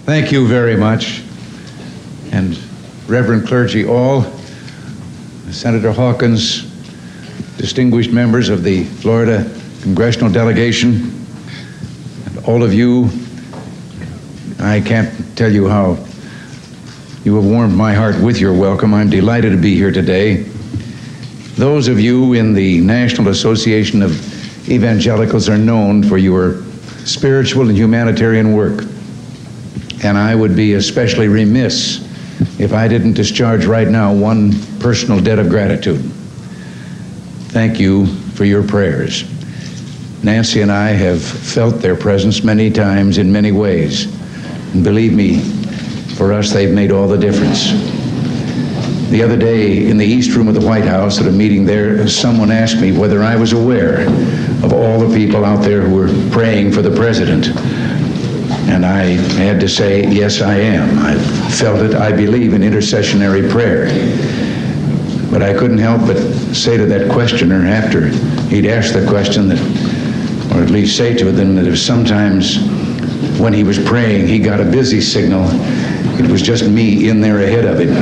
Thank you very much. And Reverend clergy all, Senator Hawkins, distinguished members of the Florida congressional delegation, and all of you, I can't tell you how you have warmed my heart with your welcome. I'm delighted to be here today. Those of you in the National Association of Evangelicals are known for your spiritual and humanitarian work. And I would be especially remiss if I didn't discharge right now one personal debt of gratitude. Thank you for your prayers. Nancy and I have felt their presence many times in many ways. And believe me, for us, they've made all the difference. The other day in the East Room of the White House at a meeting there, someone asked me whether I was aware of all the people out there who were praying for the president. And I had to say, yes, I am. I felt it. I believe in intercessionary prayer. But I couldn't help but say to that questioner after he'd asked the question that, or at least say to them that if sometimes when he was praying he got a busy signal, it was just me in there ahead of him.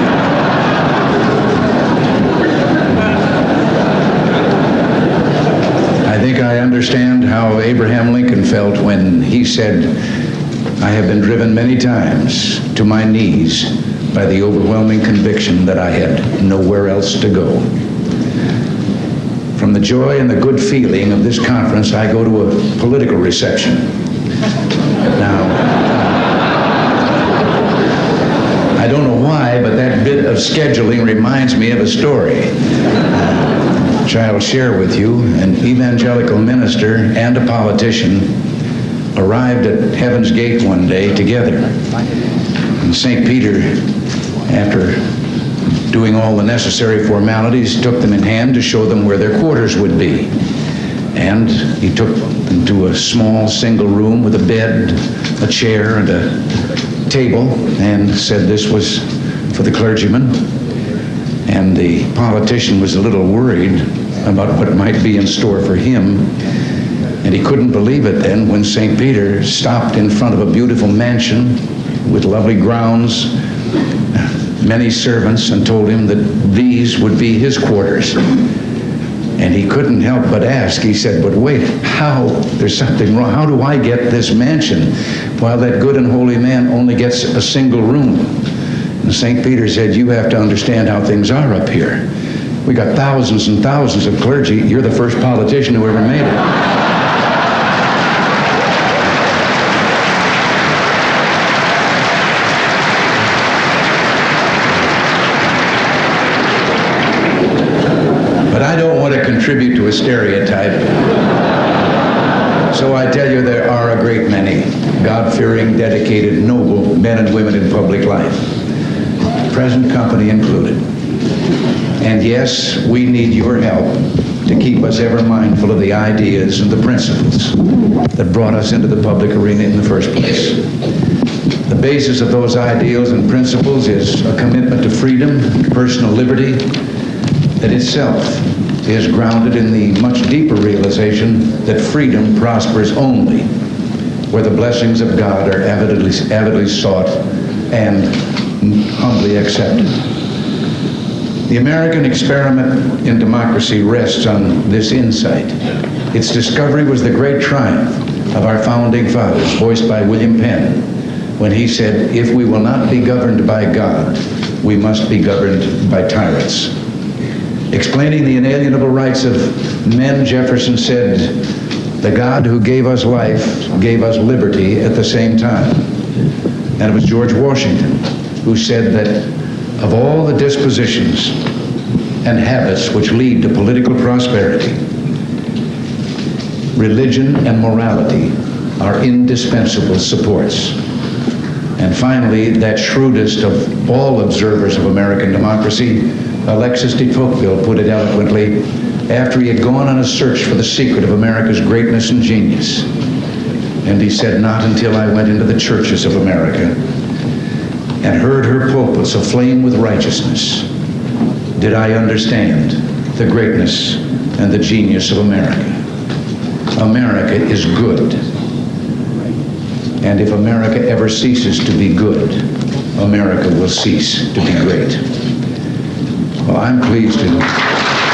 I think I understand how Abraham Lincoln felt when he said, I have been driven many times to my knees by the overwhelming conviction that I had nowhere else to go. From the joy and the good feeling of this conference, I go to a political reception. Now, I don't know why, but that bit of scheduling reminds me of a story, which I'll share with you. An evangelical minister and a politician arrived at Heaven's Gate one day together. And St. Peter, after doing all the necessary formalities, took them in hand to show them where their quarters would be. And he took them to a small single room with a bed, a chair, and a table, and said this was for the clergyman. And the politician was a little worried about what might be in store for him. And he couldn't believe it then when St. Peter stopped in front of a beautiful mansion with lovely grounds, many servants, and told him that these would be his quarters. And he couldn't help but ask. He said, but wait, how? There's something wrong. How do I get this mansion while that good and holy man only gets a single room? And St. Peter said, you have to understand how things are up here. We got thousands and thousands of clergy. You're the first politician who ever made it. Contribute to a stereotype. So I tell you, there are a great many God-fearing, dedicated, noble men and women in public life, present company included. And yes, we need your help to keep us ever mindful of the ideas and the principles that brought us into the public arena in the first place. The basis of those ideals and principles is a commitment to freedom, personal liberty, that itself is grounded in the much deeper realization that freedom prospers only where the blessings of God are avidly sought and humbly accepted. The American experiment in democracy rests on this insight. Its discovery was the great triumph of our founding fathers, voiced by William Penn, when he said, if we will not be governed by God, we must be governed by tyrants. Explaining the inalienable rights of men, Jefferson said, the God who gave us life gave us liberty at the same time. And it was George Washington who said that of all the dispositions and habits which lead to political prosperity, religion and morality are indispensable supports. And finally, that shrewdest of all observers of American democracy, Alexis de Tocqueville, put it eloquently after he had gone on a search for the secret of America's greatness and genius. And he said, not until I went into the churches of America and heard her pulpits aflame with righteousness did I understand the greatness and the genius of America. America is good. And if America ever ceases to be good, America will cease to be great. Well, I'm pleased to...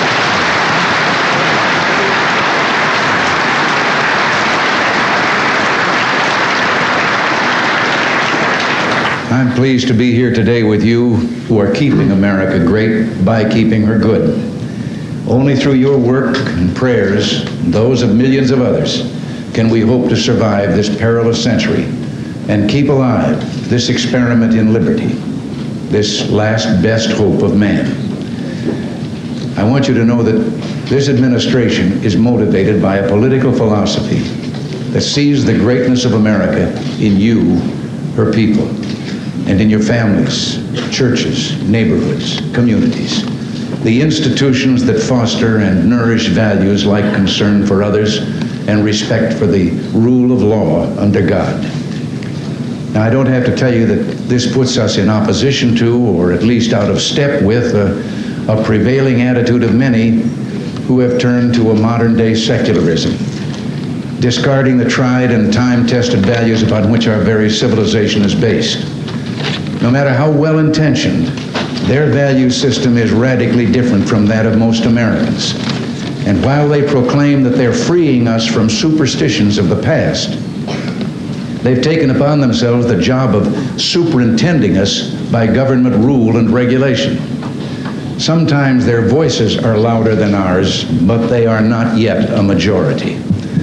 I'm pleased to be here today with you who are keeping America great by keeping her good. Only through your work and prayers, and those of millions of others, can we hope to survive this perilous century and keep alive this experiment in liberty, this last best hope of man. I want you to know that this administration is motivated by a political philosophy that sees the greatness of America in you, her people, and in your families, churches, neighborhoods, communities, the institutions that foster and nourish values like concern for others and respect for the rule of law under God. Now, I don't have to tell you that this puts us in opposition to, or at least out of step with, a prevailing attitude of many who have turned to a modern-day secularism, discarding the tried and time-tested values upon which our very civilization is based. No matter how well-intentioned, their value system is radically different from that of most Americans. And while they proclaim that they're freeing us from superstitions of the past, they've taken upon themselves the job of superintending us by government rule and regulation. Sometimes their voices are louder than ours, but they are not yet a majority.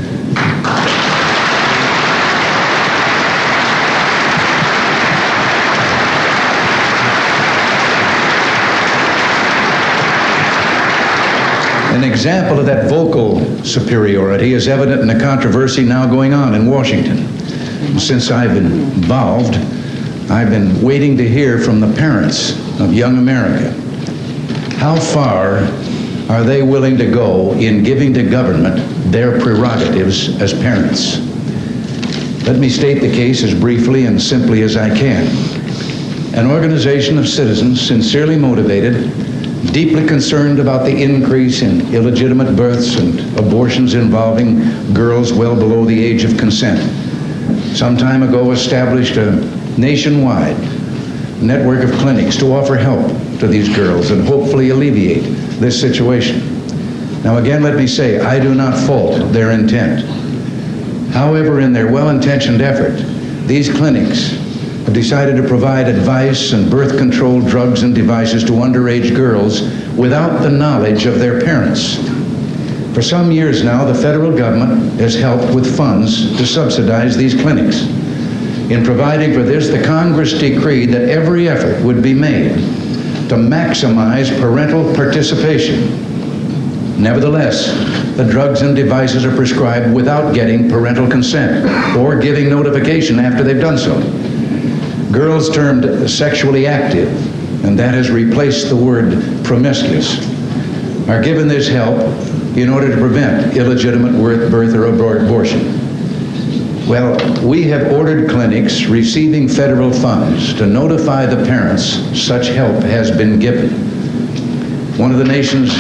An example of that vocal superiority is evident in the controversy now going on in Washington. Since I've been involved, I've been waiting to hear from the parents of young America. How far are they willing to go in giving to government their prerogatives as parents? Let me state the case as briefly and simply as I can. An organization of citizens sincerely motivated, deeply concerned about the increase in illegitimate births and abortions involving girls well below the age of consent, some time ago established a nationwide network of clinics to offer help to these girls and hopefully alleviate this situation. Now again, let me say, I do not fault their intent. However, in their well-intentioned effort, these clinics have decided to provide advice and birth control drugs and devices to underage girls without the knowledge of their parents. For some years now, the federal government has helped with funds to subsidize these clinics. In providing for this, the Congress decreed that every effort would be made to maximize parental participation. Nevertheless, the drugs and devices are prescribed without getting parental consent or giving notification after they've done so. Girls termed sexually active, and that has replaced the word promiscuous, are given this help in order to prevent illegitimate birth or abortion. Well, we have ordered clinics receiving federal funds to notify the parents such help has been given. One of the nation's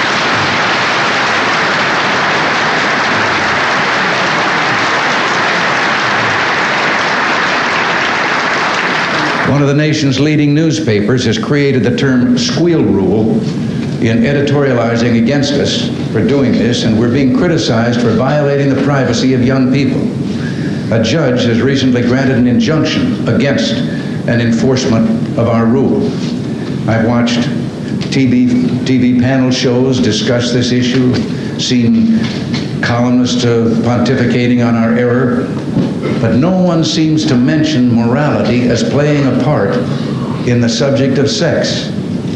leading newspapers has created the term squeal rule in editorializing against us for doing this, and we're being criticized for violating the privacy of young people. A judge has recently granted an injunction against an enforcement of our rule. I've watched TV panel shows discuss this issue, seen columnists pontificating on our error, but no one seems to mention morality as playing a part in the subject of sex.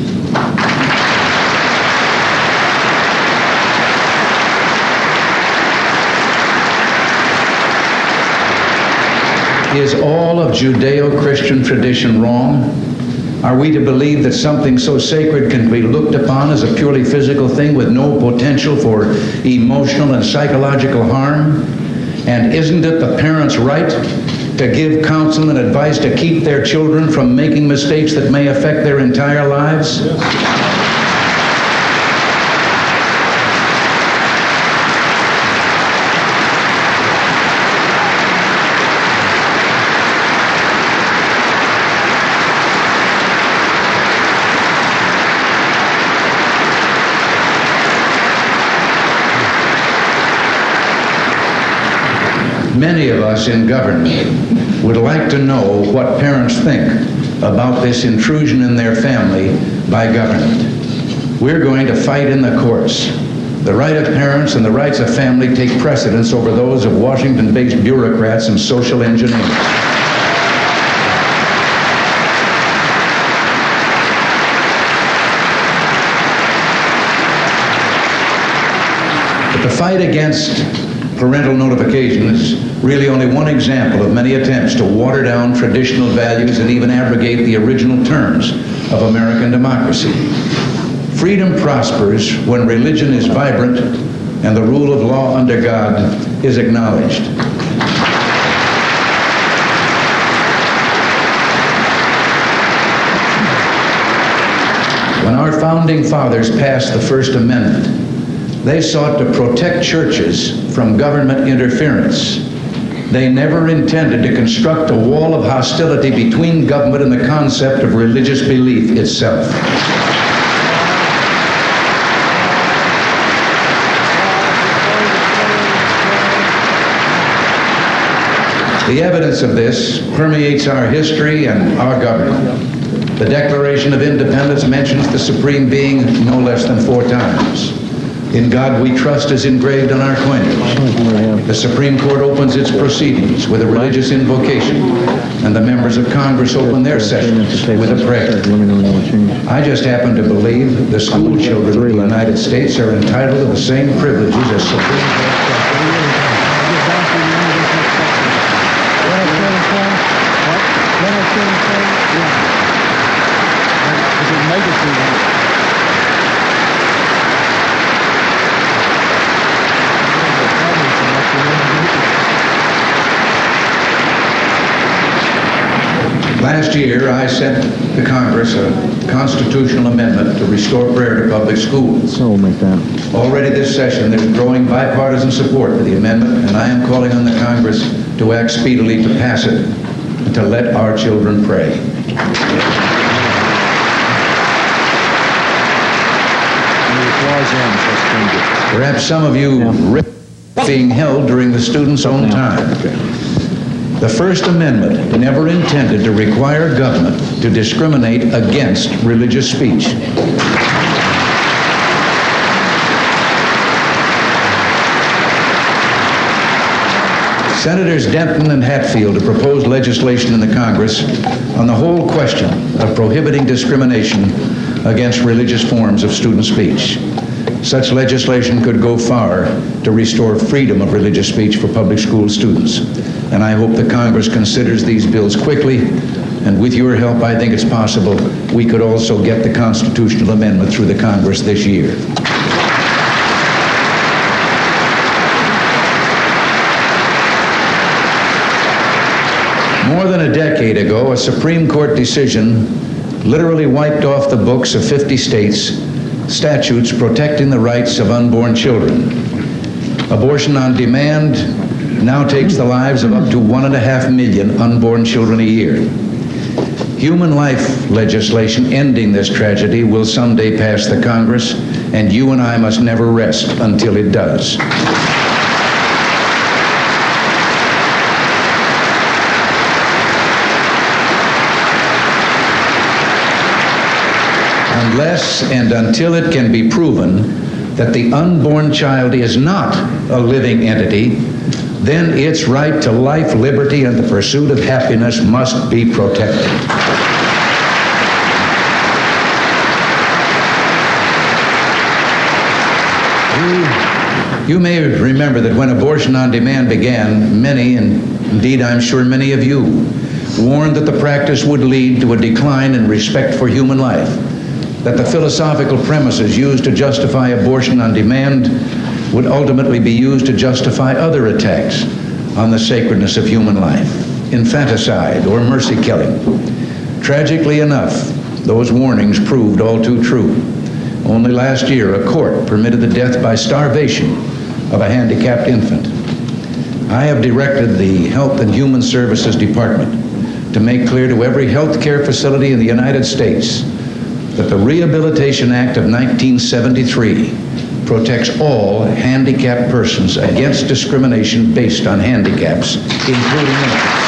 Is all of Judeo-Christian tradition wrong? Are we to believe that something so sacred can be looked upon as a purely physical thing with no potential for emotional and psychological harm? And isn't it the parents' right to give counsel and advice to keep their children from making mistakes that may affect their entire lives? Many of us in government would like to know what parents think about this intrusion in their family by government. We're going to fight in the courts. The right of parents and the rights of family take precedence over those of Washington-based bureaucrats and social engineers. But the fight against parental notification is really only one example of many attempts to water down traditional values and even abrogate the original terms of American democracy. Freedom prospers when religion is vibrant and the rule of law under God is acknowledged. When our founding fathers passed the First Amendment, they sought to protect churches from government interference. They never intended to construct a wall of hostility between government and the concept of religious belief itself. The evidence of this permeates our history and our government. The Declaration of Independence mentions the Supreme Being no less than 4 times. In God We Trust is engraved on our coinage. The Supreme Court opens its proceedings with a religious invocation, and the members of Congress open their sessions with a prayer. I just happen to believe the school children of the United States are entitled to the same privileges as Supreme Court. Last year, I sent to Congress a constitutional amendment to restore prayer to public schools. So we'll make that. Already this session, there's growing bipartisan support for the amendment, and I am calling on the Congress to act speedily to pass it and to let our children pray. Perhaps some of you being held during the student's own time. The First Amendment never intended to require government to discriminate against religious speech. Senators Denton and Hatfield have proposed legislation in the Congress on the whole question of prohibiting discrimination against religious forms of student speech. Such legislation could go far to restore freedom of religious speech for public school students. And I hope the Congress considers these bills quickly, and with your help, I think it's possible we could also get the constitutional amendment through the Congress this year. More than a decade ago, a Supreme Court decision literally wiped off the books of 50 states statutes protecting the rights of unborn children. Abortion on demand now takes the lives of up to 1.5 million unborn children a year. Human life legislation ending this tragedy will someday pass the Congress, and you and I must never rest until it does. Unless and until it can be proven that the unborn child is not a living entity, then its right to life, liberty, and the pursuit of happiness must be protected. You may remember that when abortion on demand began, many, and indeed I'm sure many of you, warned that the practice would lead to a decline in respect for human life, that the philosophical premises used to justify abortion on demand would ultimately be used to justify other attacks on the sacredness of human life, infanticide or mercy killing. Tragically enough, those warnings proved all too true. Only last year, a court permitted the death by starvation of a handicapped infant. I have directed the Health and Human Services Department to make clear to every health care facility in the United States that the Rehabilitation Act of 1973 protects all handicapped persons against discrimination based on handicaps, including infants.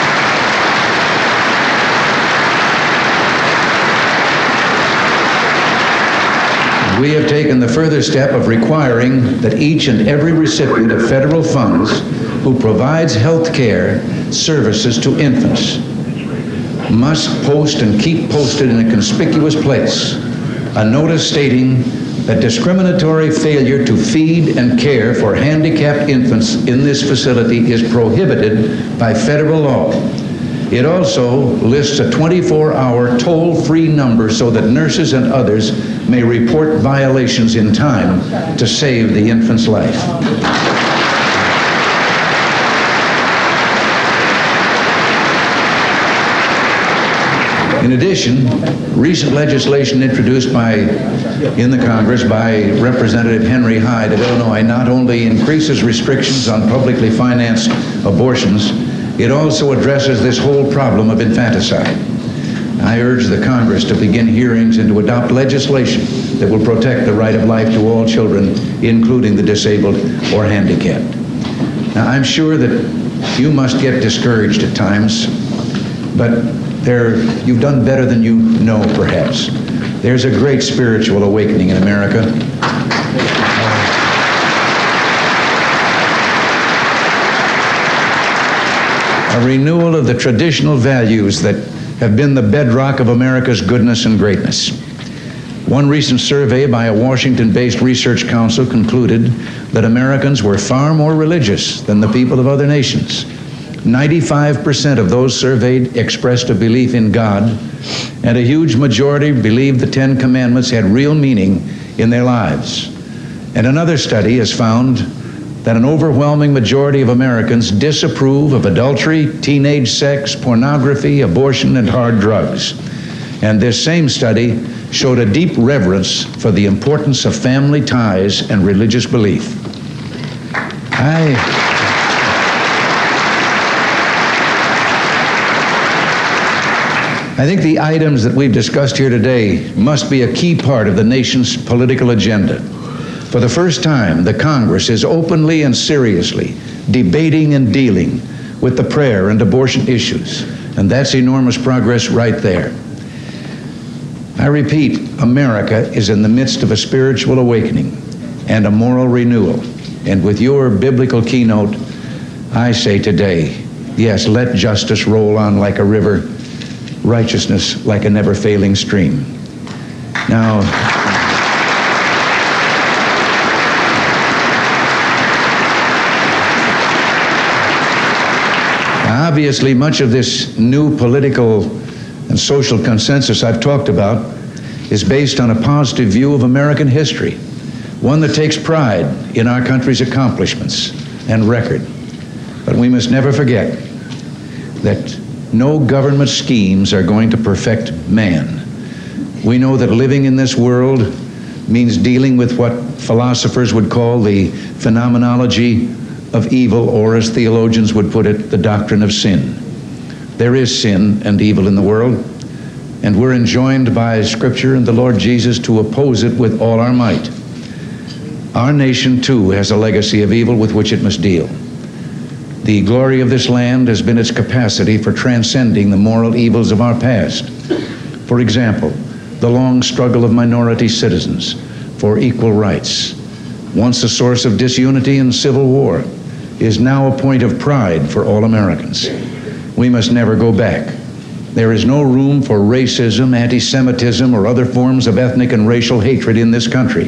We have taken the further step of requiring that each and every recipient of federal funds who provides health care services to infants must post and keep posted in a conspicuous place a notice stating that discriminatory failure to feed and care for handicapped infants in this facility is prohibited by federal law. It also lists a 24-hour toll-free number so that nurses and others may report violations in time to save the infant's life. In addition, recent legislation introduced in the Congress by Representative Henry Hyde of Illinois not only increases restrictions on publicly financed abortions, it also addresses this whole problem of infanticide. I urge the Congress to begin hearings and to adopt legislation that will protect the right of life to all children, including the disabled or handicapped. Now, I'm sure that you must get discouraged at times, but you've done better than you know, perhaps. There's a great spiritual awakening in America. A renewal of the traditional values that have been the bedrock of America's goodness and greatness. One recent survey by a Washington-based research council concluded that Americans were far more religious than the people of other nations. 95% of those surveyed expressed a belief in God, and a huge majority believed the Ten Commandments had real meaning in their lives. And another study has found that an overwhelming majority of Americans disapprove of adultery, teenage sex, pornography, abortion, and hard drugs. And this same study showed a deep reverence for the importance of family ties and religious belief. I think the items that we've discussed here today must be a key part of the nation's political agenda. For the first time, the Congress is openly and seriously debating and dealing with the prayer and abortion issues, and that's enormous progress right there. I repeat, America is in the midst of a spiritual awakening and a moral renewal, and with your biblical keynote, I say today, yes, let justice roll on like a river, righteousness like a never-failing stream. Now, obviously, much of this new political and social consensus I've talked about is based on a positive view of American history, one that takes pride in our country's accomplishments and record. But we must never forget that no government schemes are going to perfect man. We know that living in this world means dealing with what philosophers would call the phenomenology of evil, or as theologians would put it, the doctrine of sin. There is sin and evil in the world, and we're enjoined by Scripture and the Lord Jesus to oppose it with all our might. Our nation, too, has a legacy of evil with which it must deal. The glory of this land has been its capacity for transcending the moral evils of our past. For example, the long struggle of minority citizens for equal rights, once a source of disunity and civil war, is now a point of pride for all Americans. We must never go back. There is no room for racism, anti-Semitism, or other forms of ethnic and racial hatred in this country.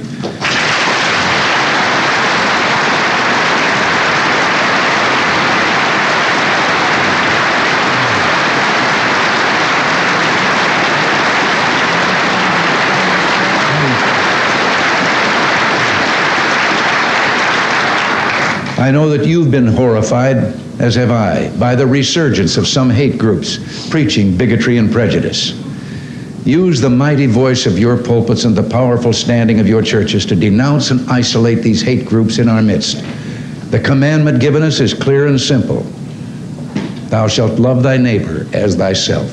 I know that you've been horrified, as have I, by the resurgence of some hate groups preaching bigotry and prejudice. Use the mighty voice of your pulpits and the powerful standing of your churches to denounce and isolate these hate groups in our midst. The commandment given us is clear and simple. Thou shalt love thy neighbor as thyself.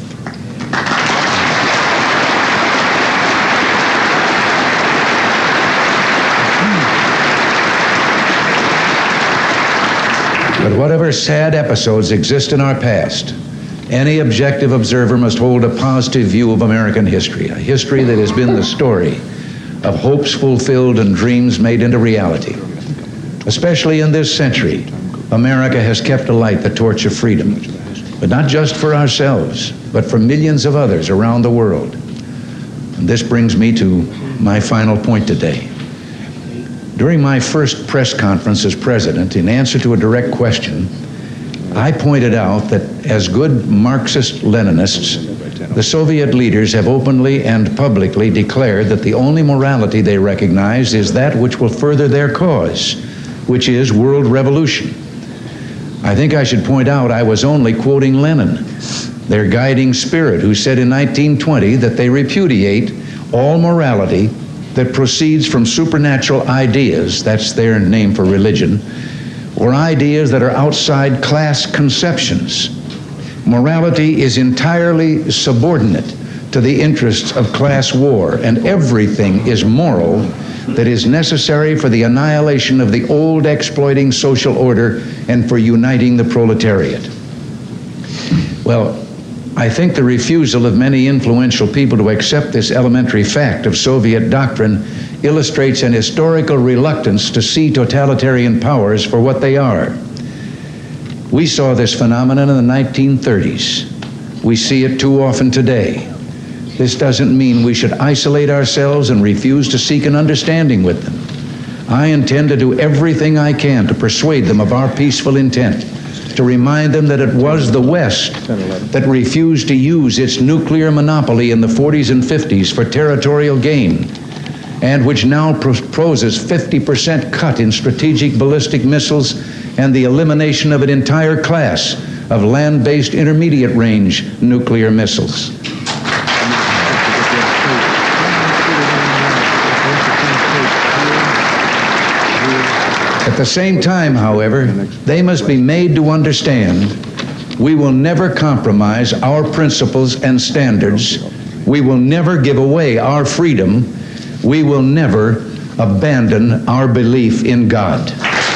But whatever sad episodes exist in our past, any objective observer must hold a positive view of American history, a history that has been the story of hopes fulfilled and dreams made into reality. Especially in this century, America has kept alight the torch of freedom, but not just for ourselves, but for millions of others around the world. And this brings me to my final point today. During my first press conference as president, in answer to a direct question, I pointed out that as good Marxist-Leninists, the Soviet leaders have openly and publicly declared that the only morality they recognize is that which will further their cause, which is world revolution. I think I should point out I was only quoting Lenin, their guiding spirit, who said in 1920 that they repudiate all morality that proceeds from supernatural ideas, that's their name for religion, or ideas that are outside class conceptions. Morality is entirely subordinate to the interests of class war, and everything is moral that is necessary for the annihilation of the old exploiting social order and for uniting the proletariat. Well, I think the refusal of many influential people to accept this elementary fact of Soviet doctrine illustrates an historical reluctance to see totalitarian powers for what they are. We saw this phenomenon in the 1930s. We see it too often today. This doesn't mean we should isolate ourselves and refuse to seek an understanding with them. I intend to do everything I can to persuade them of our peaceful intent, to remind them that it was the West that refused to use its nuclear monopoly in the 40s and 50s for territorial gain, and which now proposes 50% cut in strategic ballistic missiles and the elimination of an entire class of land-based intermediate-range nuclear missiles. At the same time, however, they must be made to understand we will never compromise our principles and standards. We will never give away our freedom. We will never abandon our belief in God.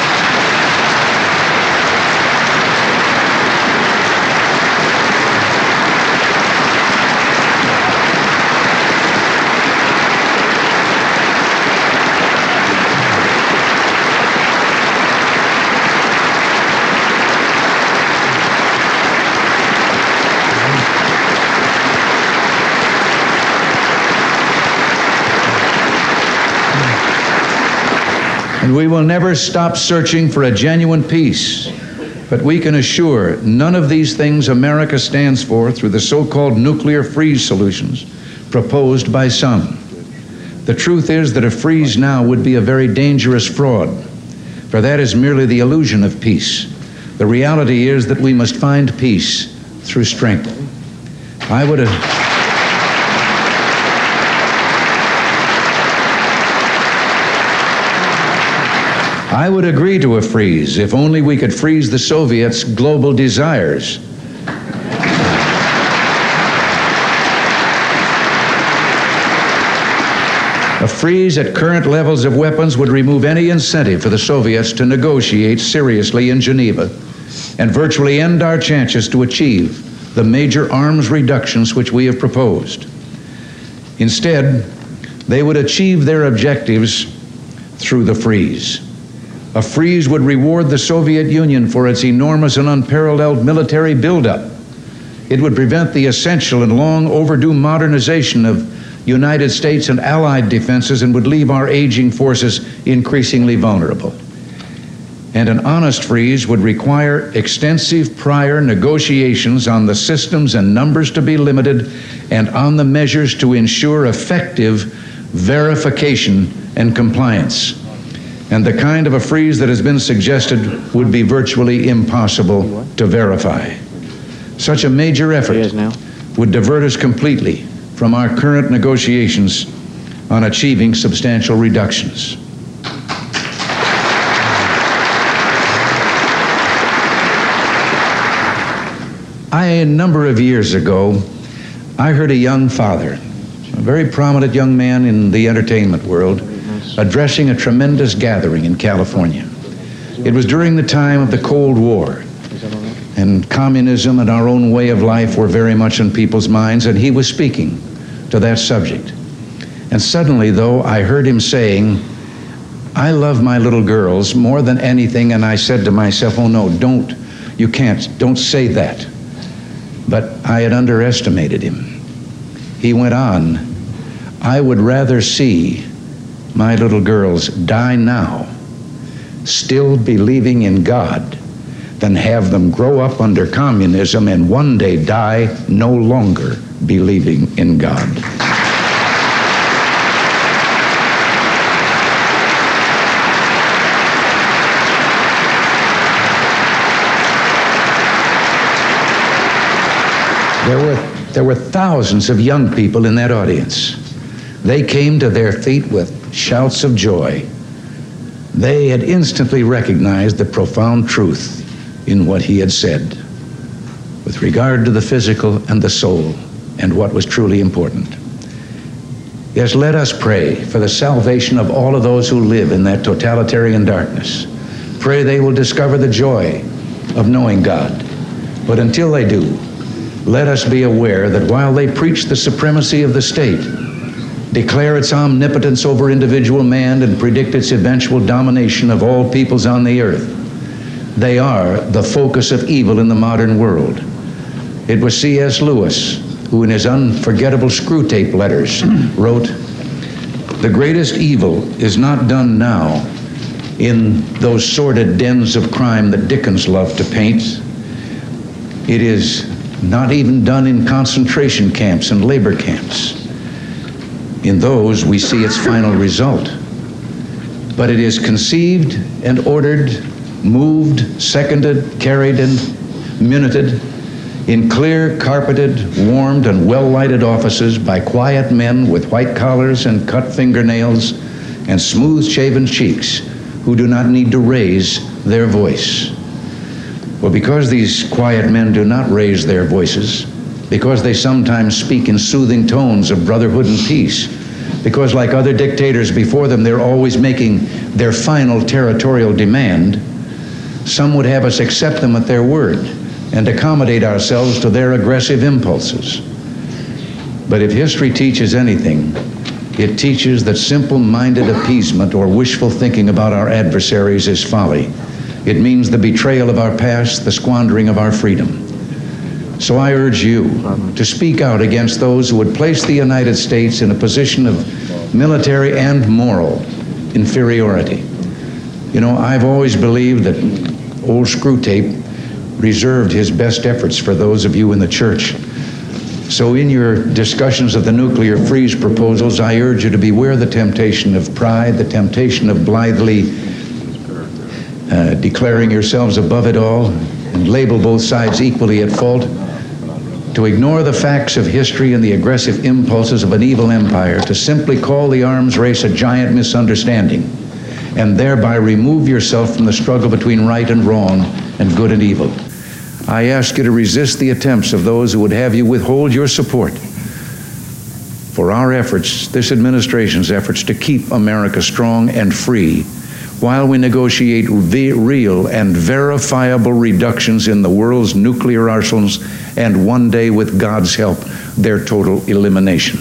And we will never stop searching for a genuine peace. But we can assure none of these things America stands for through the so-called nuclear freeze solutions proposed by some. The truth is that a freeze now would be a very dangerous fraud, for that is merely the illusion of peace. The reality is that we must find peace through strength. I would agree to a freeze if only we could freeze the Soviets' global desires. A freeze at current levels of weapons would remove any incentive for the Soviets to negotiate seriously in Geneva and virtually end our chances to achieve the major arms reductions which we have proposed. Instead, they would achieve their objectives through the freeze. A freeze would reward the Soviet Union for its enormous and unparalleled military buildup. It would prevent the essential and long overdue modernization of United States and Allied defenses and would leave our aging forces increasingly vulnerable. And an honest freeze would require extensive prior negotiations on the systems and numbers to be limited and on the measures to ensure effective verification and compliance. And the kind of a freeze that has been suggested would be virtually impossible to verify. Such a major effort would divert us completely from our current negotiations on achieving substantial reductions. A number of years ago, I heard a young father, a very prominent young man in the entertainment world, addressing a tremendous gathering in California. It was during the time of the Cold War, and communism and our own way of life were very much in people's minds, and he was speaking to that subject. And suddenly, though, I heard him saying, "I love my little girls more than anything," and I said to myself, "Oh no, don't say that." But I had underestimated him. He went on, "I would rather see my little girls die now, still believing in God, than have them grow up under communism and one day die no longer believing in God." There were thousands of young people in that audience. They came to their feet with shouts of joy. They had instantly recognized the profound truth in what he had said with regard to the physical and the soul and what was truly important. Yes, let us pray for the salvation of all of those who live in that totalitarian darkness. Pray they will discover the joy of knowing God. But until they do, let us be aware that while they preach the supremacy of the state, declare its omnipotence over individual man, and predict its eventual domination of all peoples on the earth, they are the focus of evil in the modern world. It was C.S. Lewis who, in his unforgettable Screwtape Letters, wrote, "The greatest evil is not done now in those sordid dens of crime that Dickens loved to paint. It is not even done in concentration camps and labor camps. In those, we see its final result. But it is conceived and ordered, moved, seconded, carried, and minuted in clear, carpeted, warmed, and well-lighted offices by quiet men with white collars and cut fingernails and smooth-shaven cheeks who do not need to raise their voice." Well, because these quiet men do not raise their voices, because they sometimes speak in soothing tones of brotherhood and peace, because like other dictators before them, they're always making their final territorial demand, some would have us accept them at their word and accommodate ourselves to their aggressive impulses. But if history teaches anything, it teaches that simple-minded appeasement or wishful thinking about our adversaries is folly. It means the betrayal of our past, the squandering of our freedom. So I urge you to speak out against those who would place the United States in a position of military and moral inferiority. You know, I've always believed that old Screwtape reserved his best efforts for those of you in the church. So in your discussions of the nuclear freeze proposals, I urge you to beware the temptation of pride, the temptation of blithely declaring yourselves above it all and label both sides equally at fault, to ignore the facts of history and the aggressive impulses of an evil empire, to simply call the arms race a giant misunderstanding, and thereby remove yourself from the struggle between right and wrong and good and evil. I ask you to resist the attempts of those who would have you withhold your support for our efforts, this administration's efforts, to keep America strong and free while we negotiate real and verifiable reductions in the world's nuclear arsenals, and one day, with God's help, their total elimination.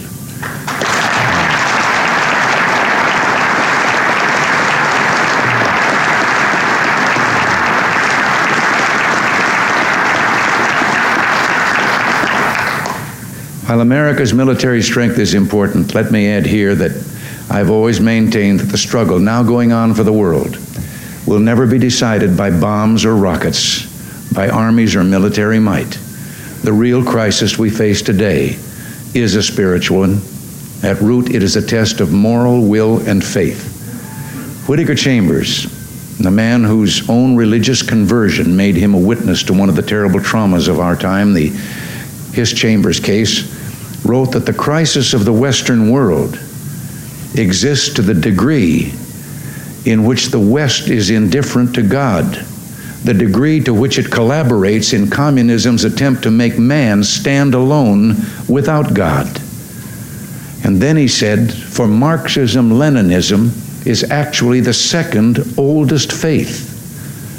While America's military strength is important, let me add here that I've always maintained that the struggle now going on for the world will never be decided by bombs or rockets, by armies or military might. The real crisis we face today is a spiritual one. At root, it is a test of moral will and faith. Whittaker Chambers, the man whose own religious conversion made him a witness to one of the terrible traumas of our time, the Hiss Chambers case, wrote that the crisis of the Western world exists to the degree in which the West is indifferent to God, the degree to which it collaborates in communism's attempt to make man stand alone without God. And then he said, for Marxism-Leninism is actually the second oldest faith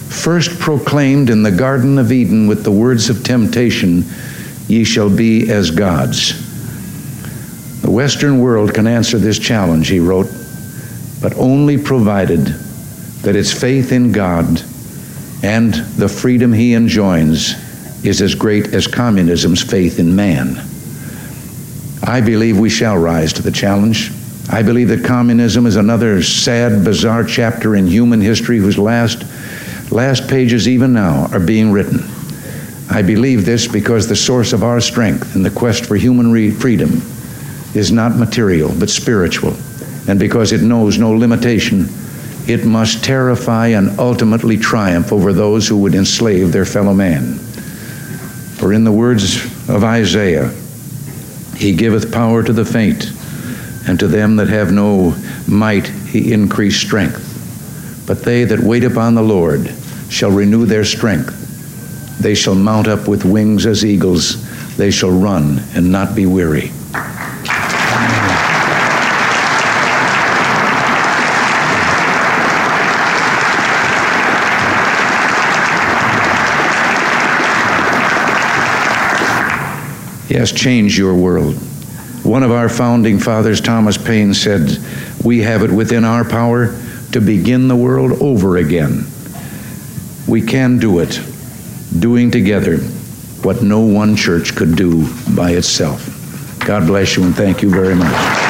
first proclaimed in the Garden of Eden with the words of temptation, "Ye shall be as gods." The Western world can answer this challenge, he wrote, but only provided that its faith in God and the freedom he enjoins is as great as communism's faith in man. I believe we shall rise to the challenge. I believe that communism is another sad, bizarre chapter in human history whose last pages even now are being written. I believe this because the source of our strength in the quest for human freedom is not material but spiritual, and because it knows no limitation, it must terrify and ultimately triumph over those who would enslave their fellow man. For in the words of Isaiah, "He giveth power to the faint, and to them that have no might he increased strength. But they that wait upon the Lord shall renew their strength. They shall mount up with wings as eagles. They shall run and not be weary." Yes, change your world. One of our founding fathers, Thomas Paine, said, "We have it within our power to begin the world over again." We can do it, doing together what no one church could do by itself. God bless you, and thank you very much.